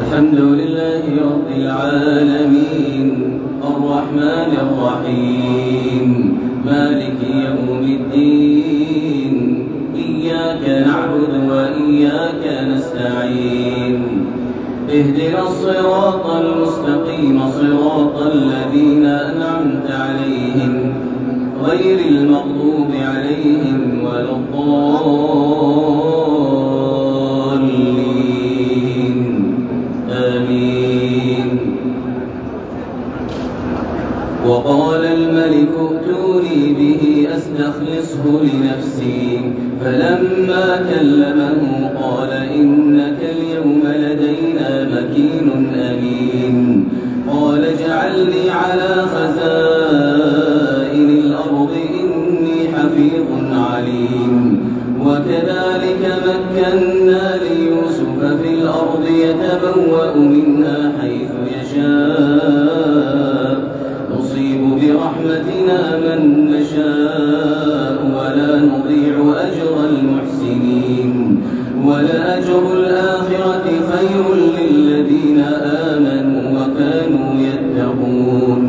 الحمد لله رب العالمين الرحمن الرحيم مالك يوم الدين إياك نعبد وإياك نستعين اهدنا الصراط المستقيم صراط الذين أنعمت عليهم غير المغضوب عليهم ولا الضالين آمين. وقال الملك ائتوني به أستخلصه لنفسي فلما كلمه قال إنك اليوم لدينا مكين أمين. قال اجعلني على خزائن الأرض إني حفيظ عليم. وكذلك مكنا ليوسف في الأرض يتبوأ منها حيث يشاء نصيب برحمتنا من نشاء ولا نضيع أجر المحسنين ولأجر الآخرة خير للذين آمنوا وكانوا يتقون.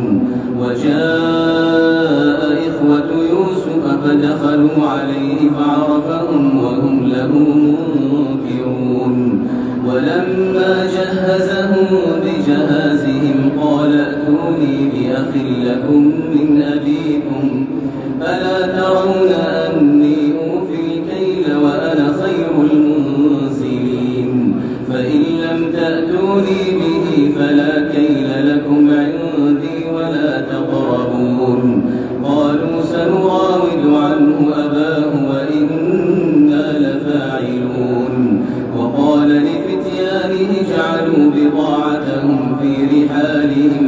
وجاء إخوة يوسف فدخلوا عليه فعرفهم وهم له منكرون. ولما جهزهم بجهازهم قال ائتوني بأخ لكم من أبيكم ألا ترون أني أوفي الكيل وأنا خير المنزلين. فإن لم تأتوني به فلا كيل لكم عندي ولا تقربون. قالوا سنراود عنه أباه وإنا لفاعلون. وقال لفتيانه اجعلوا بضاعتهم في رحالهم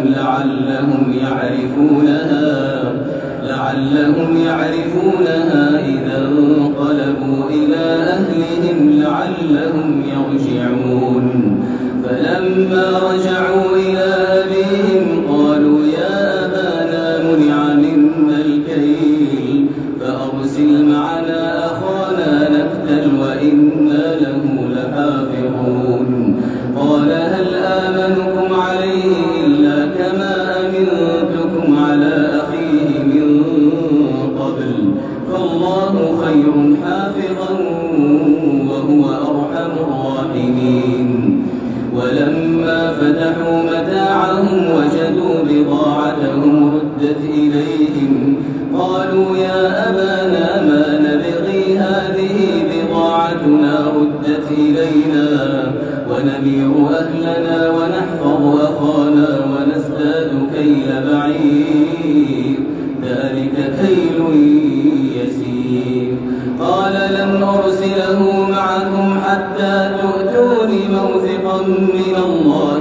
لعلهم يعرفونها إذا انقلبوا إلى أهلهم لعلهم يرجعون. فلما رجعوا إلى أبيهم قالوا يا أبانا منع منا الكيل فأرسل معنا أخانا نكتل وإنا له لحافظون. قال هل آمنكم عليه إلا كما أمنتكم على أخيه من قبل فالله خير حافظا وهو أرحم الراحمين. ولما فتحوا متاعهم وجدوا بضاعتهم ردت إليهم قالوا يا أبانا ما نبغي هذه بضاعتنا ردت إلينا ونمير أهلنا ونحفظ أخانا ونزداد كيل بعير ذلك كيل يسير. قال لن أرسله معكم حتى تؤتوني موثقا من الله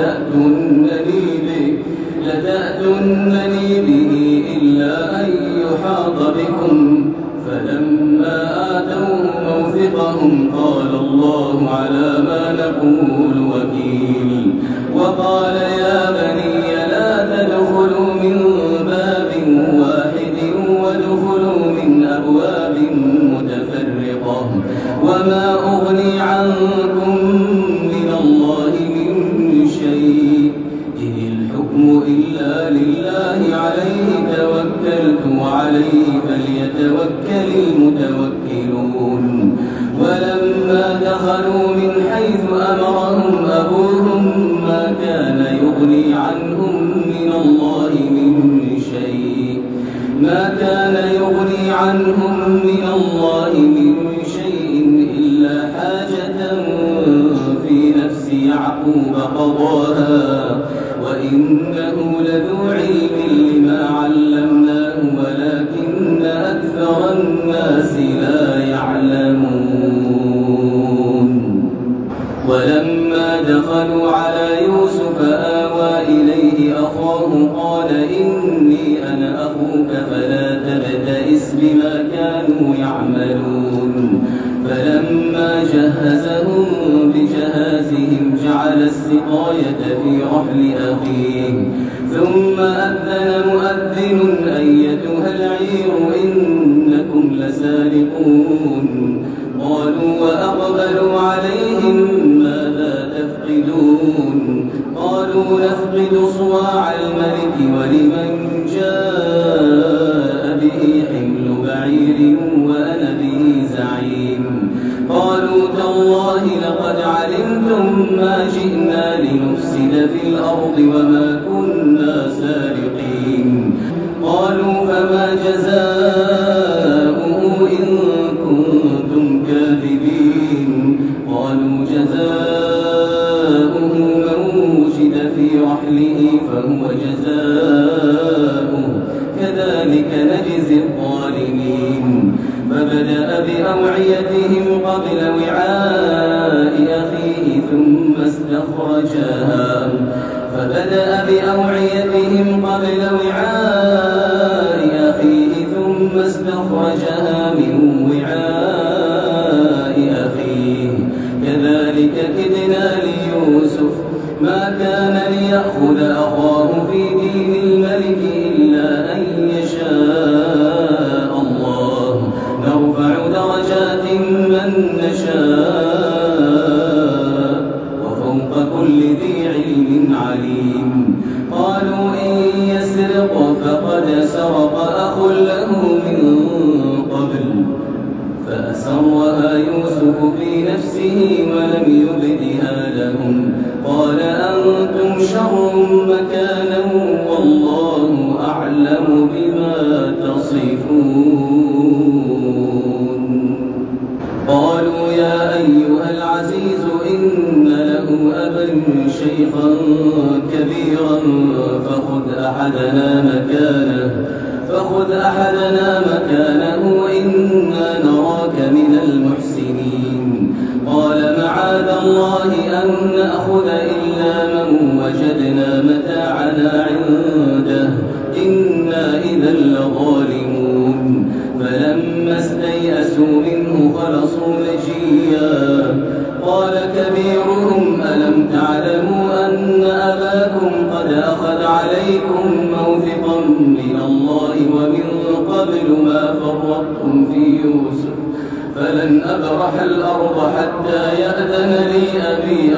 لتأتونني به إلا أن يحاط بكم. فلما آتوه موثقهم قال الله على ما نقول وكيل. وقال يا بني لا تدخلوا من باب واحد وادخلوا من أبواب متفرقة وما أغني عنكم من الله من شيء إن الحكم إلا لله عليه توكلت وعليه فليتوكل المتوكلون. ولما دخلوا من حيث أمرهم أبوهم ما كان يغني عنهم من الله من شيء إلا حاجة في نفس يعقوب قضاها وإنه لذو علم لما علمناه ولكن أكثر الناس لا يعلمون. ولما دخلوا على يوسف آوى إليه أخاه قال إني أنا أخوك فلا تبتئس بما كانوا يعملون. فلما جهزهم بجهازهم جعل السقاية في رحل أخيه ثم أذن مؤذن أيتها العير إنكم لسارقون. قالوا وأقبلوا عليهم ماذا تفقدون قالوا نفقد صواع الملك ولمن جاء به حمل بعير وأنا به زعيم. قالوا تالله لقد علمتم ما جئنا لنفسد في الأرض وما كنا سارقين. قالوا فما جزاؤه إن كنتم كاذبين. قالوا جزاؤه من وجد في رحله فهو جزاؤه كذلك نجزي الظالمين. فبدأ بأوعيتهم قبل وعاء أخيه ثم استخرجها من وعاء أخيه كذلك كدنا ليوسف ما كان ليأخذ أخاه في دين الملك إلا أن يشاء الله نرفع درجات من نشاء وفوق كل ذي علم عليم. قالوا إن يسرق فقد سرق أخ له من قبل فأسرها يوسف في نفسه ولم يبدها لهم. قال أنتم شر مكانا والله أعلم بما تصفون. قالوا يا أيها العزيز إن له أبا شيخا كبيرا فخذ أحدنا مكانه إنا نراك من المحسنين. قال معاذ الله أن نأخذ إلا من وجدنا متاعنا عنده إنا إذا لظالمون. فلما استيئسوا منه خلصوا نجيا. قال كبيرهم ألم تعلموا أن أباكم قد أخذ عليكم موثقا من الله ومن قبل ما فرطتم في يوسف فلن أبرح الأرض حتى يأذن لي أبي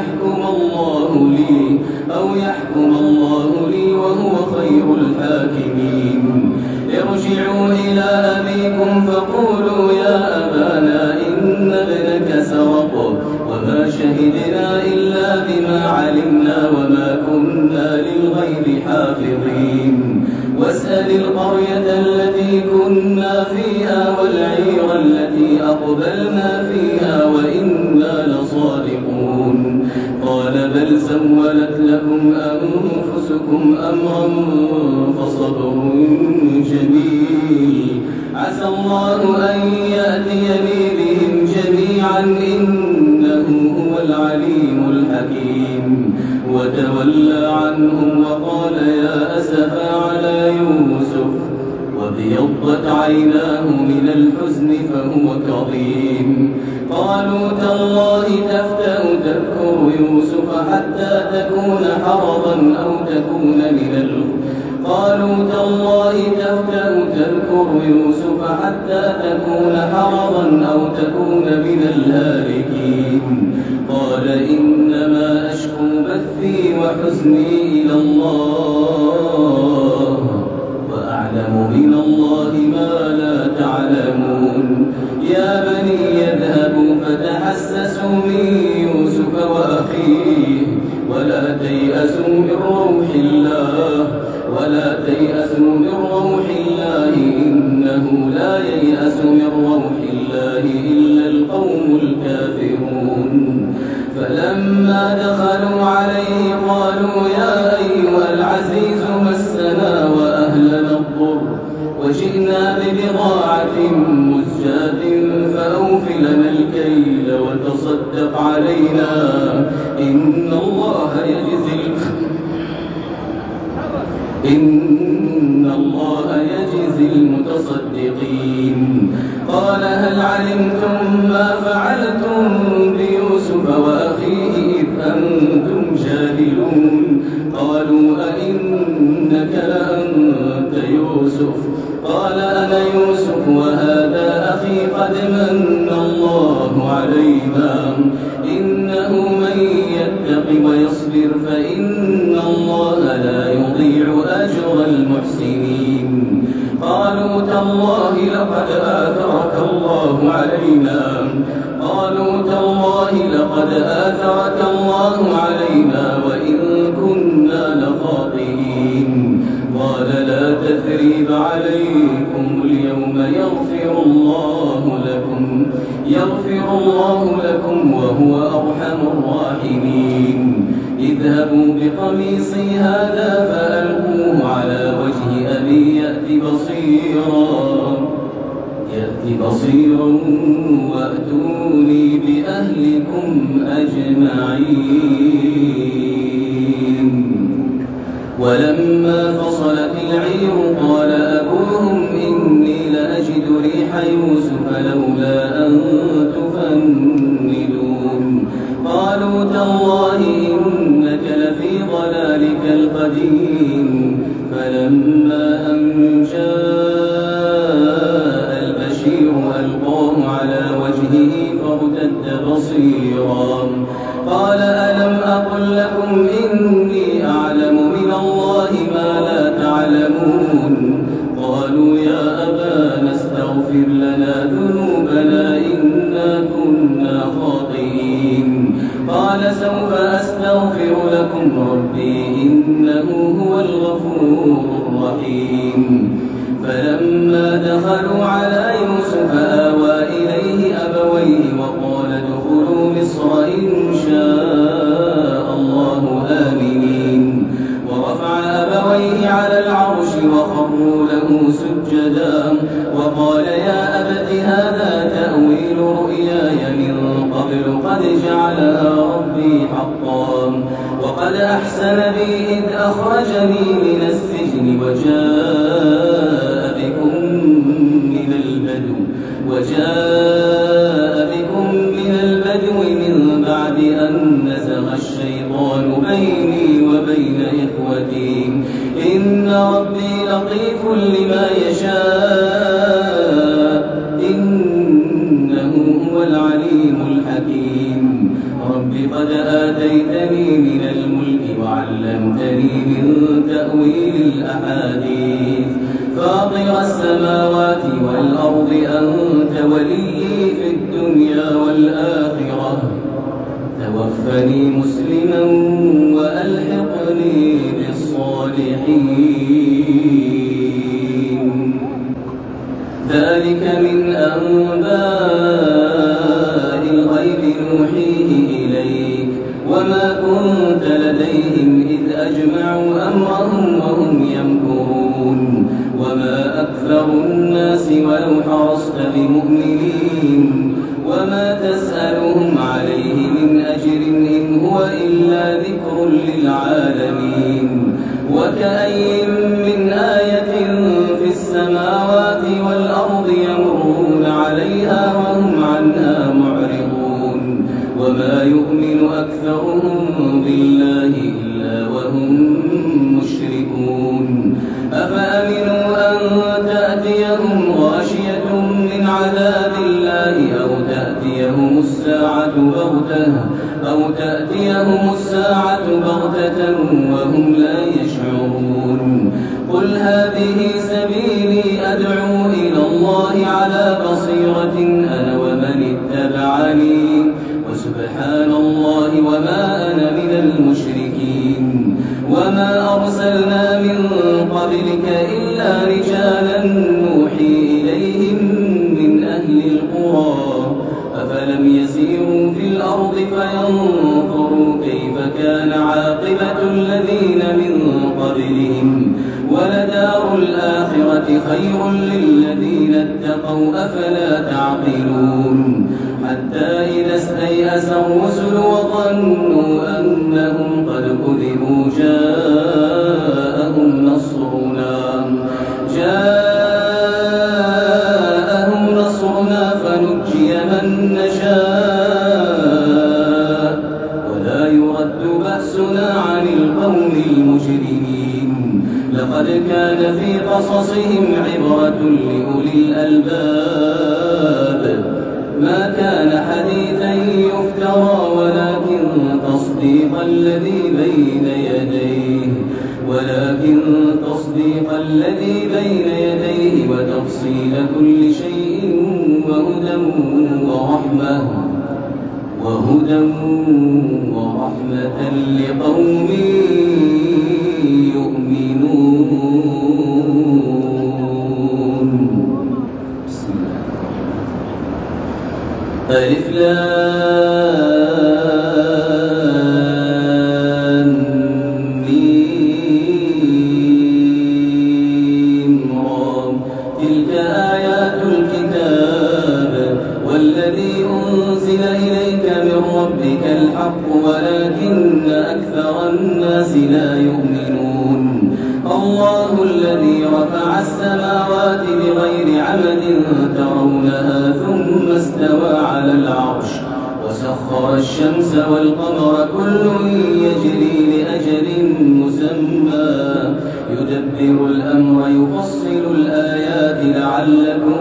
أو يحكم الله لي وهو خير الحاكمين. ارجعوا إلى أبيكم فقولوا يا أبانا إن ابنك سرق وما شهدنا إلا بما علمنا وما كنا للغيب حافظين. واسأل القرية التي كنا فيها والعير التي أقبلنا فيها وإنا لصادقون. قال بل سولت لكم أنفسكم أمرا فصبر جميل عسى الله أن يأتيني بهم جميعا إنه هو العليم الحكيم. وتولى عنهم وقال يا أسفا على يوسف وابيضت عيناه من الحزن فهو كظيم. قالوا تالله تفتأ تذكر يوسف حتى تكون حرضا أو تكون من قالوا تالله تفتأ تذكر يوسف حتى تكون حرضا أو تكون من الهالكين. قال إنما أشكو بثي وحزني إلى الله وأعلم من الله ما لا تعلمون. يا بني اذهبوا فتحسسوا من يوسف وأخيه ولا تيأسوا من روح الله إنه لا ييأس من روح الله إلا القوم الكافرون. فلما دخلوا عليه قالوا يا أيها العزيز مسنا وأهلنا الضر وجئنا ببضاعة مزجاة فأوف لنا الكيل وتصدق علينا إن الله يجزي المتصدقين. قال هل علمتم ما فعلتم بيوسف وأخيه إذ أنتم جاهلون. قالوا أئنك لأنت يوسف. قال أنا يوسف وهذا أخي قد من الله علينا إنه من يتق ويصبر فإن تالله لقد آثرك الله علينا قالوا تالله لقد آثرك الله علينا وإن كنا لخاطئين قال لا تثريب عليكم اليوم يغفر الله لكم وهو أرحم الراحمين اذهبوا بقميصي هذا فألقوه على وجه أبي يأت بصيرا وأتوني بأهلكم أجمعين. ولما فصلت العير قال أبوهم إني لأجد ريح يوسف لولا أن تفندون قالوا تالله إنك لفي ضلالك القديم. فلما أن جاء البشير ألقاه على وجهه فارتد بصيرا قال ألم أقل لكم إني أعلم من الله ما لا تعلمون قالوا يا أبانا استغفر لنا ذنوبنا إنا كنا خاطئين قال سوف أستغفر لكم ربي إنه هو الغفور الرحيم. فلما دخلوا على يوسف آوى إليه أبويه وقال ادخلوا مصر إن شاء الله آمنين ورفع أبويه على العرش وخروا له سجدا وقال يا أبت هذا تأويل رؤياي من قبل قد جعلها ربي حقا وقد أحسن بي إذ أخرجني من السجن وجاء بكم من البدو من بعد أن نزغ الشيطان بيني وبين إخوتي إن ربي لطيف لما يشاء إنه هو العليم الحكيم. رب قد آتيتني من الملك وعلمتني من تأويل الأحاديث فاطر السماوات والأرض أنت ولي في الدنيا والآخرة توفني مسلما وألحقني بالصالحين. ذلك من أنباء الغيب نوحيه إليك وما كنت لديهم إذ أجمعوا أمرهم وهم يمكرون وما أكثر الناس ولو حرصت بمؤمنين وما تسألهم عليه من أجر إن هو إلا ذكر للعالمين. وكأي من آية في السماوات والأرض يمرون عليها وهم عنها معرضون وما يؤمن أكثرهم بالله إلا وهم مشركون. أفأمنوا أن تأتيهم غاشية من عذاب الله أو تأتيهم الساعة بغتة وهم لا يشعرون. قل هذه سبيلي أدعو إلى الله على بصيرة أنا ومن اتبعني وسبحان الله وما أنا من المشركين. وما أرسلنا من قبلك إلا رجالا نوحي إليهم من أهل القرى أفلم يسيروا في الأرض فينظروا كيف كان عاقبة الذين من قبلهم ولدار الآخرة خير للذين اتقوا أفلا تعقلون. حتى إذا استيأس الرسل وظنوا أنهم قد كذبوا جاءهم نصرنا فنجي من نشاء ولا يرد بأسنا عن القوم المجرمين. لقد كان في قصصهم عبرة لأولي الألباب ما كان حديثا يفترى ولكن تصديق الذي بين يديه ولكن تصديق الذي بين يديه وتفصيل كل شيء وهدى ورحمة لقوم يؤمنون. بسم الله. ألف لام ميم را تلك آيات الكتاب والذي أنزل إليك من ربك الحق ولكن أكثر الناس لا يؤمنون. الله الذي رفع السماوات بغير عمد ترونها ثم استوى على العرش وسخر الشمس والقمر كل يجري لأجل مسمى يدبر الأمر يفصل الآيات لعلكم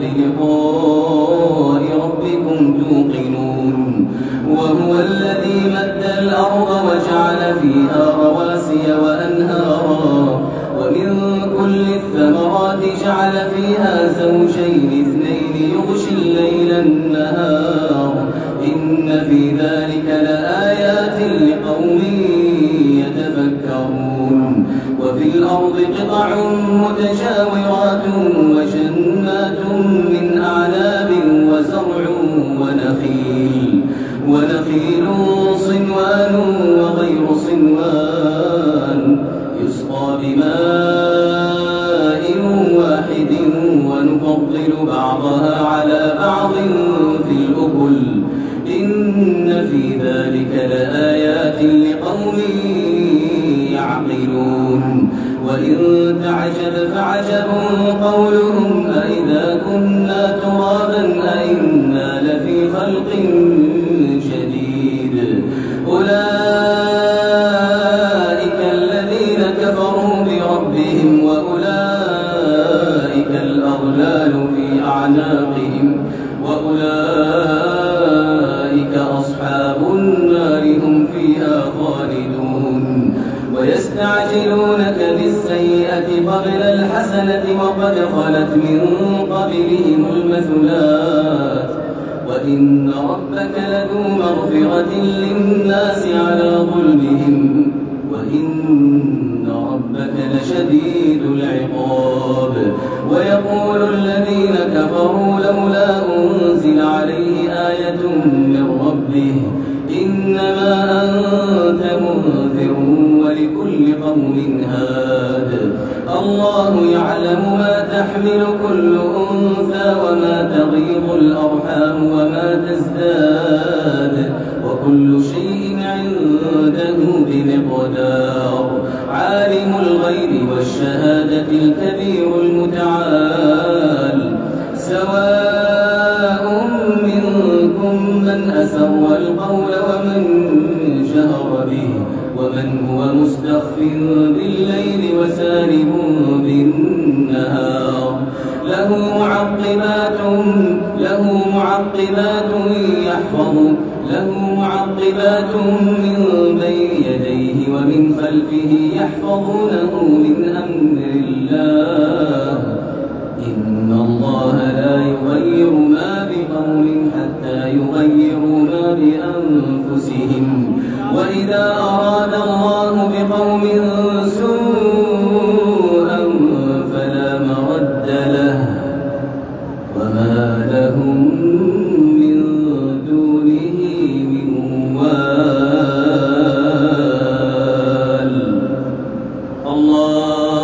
بلقاء ربكم توقنون. وهو الذي مد الأرض وجعل فيها رواسي وأنهارا ومن كل الثمرات جعل فيها زوجين اثنين يغشي الليل النهار إن في ذلك لآيات لقوم يتفكرون. وفي الأرض قطع متجاورات وجنات من أعناب وزرع ونخيل صنوان وغير صنوان يسقى بماء واحد ونفضل بعضها على بعض في الأكل إن في ذلك لآيات لقوم يعقلون. وإن تعجب فعجب قولهم أإذا كنا ترابا أإنا لفي خلق جديد. أولئك الذين كفروا بربهم وأولئك الأغلال في أعناقهم وأولئك أصحاب النار هم فيها خالدون. ويستعجلونك بالسيئة قبل الحسنة وقد خلت من قبلهم المثلات وإن ربك لذو مغفرة للناس على ظلمهم وإن ربك لشديد العقاب. ويقول الذين كفروا لولا أنزل عليه آية من ربه إنما أنت منذر ولكل قوم هاد. الله يعلم ما تحمل كل أنثى وما تغيض الأرحام وما تزداد وكل شيء عنده بمقدار. عالم الغيب والشهادة الكبير المتعال سواء منكم من أسر القول ومن جهر به ومن هو مستخف بالليل وسارب بالنهار. له معقبات من بين يديه ومن خلفه يحفظونه من أمر الله إن الله لا يغير ما بقوم حتى يغيروا ما بأنفسهم. وإذا أراد الله بقوم سوءا فلا مرد له وما لهم من دونه من وال. الله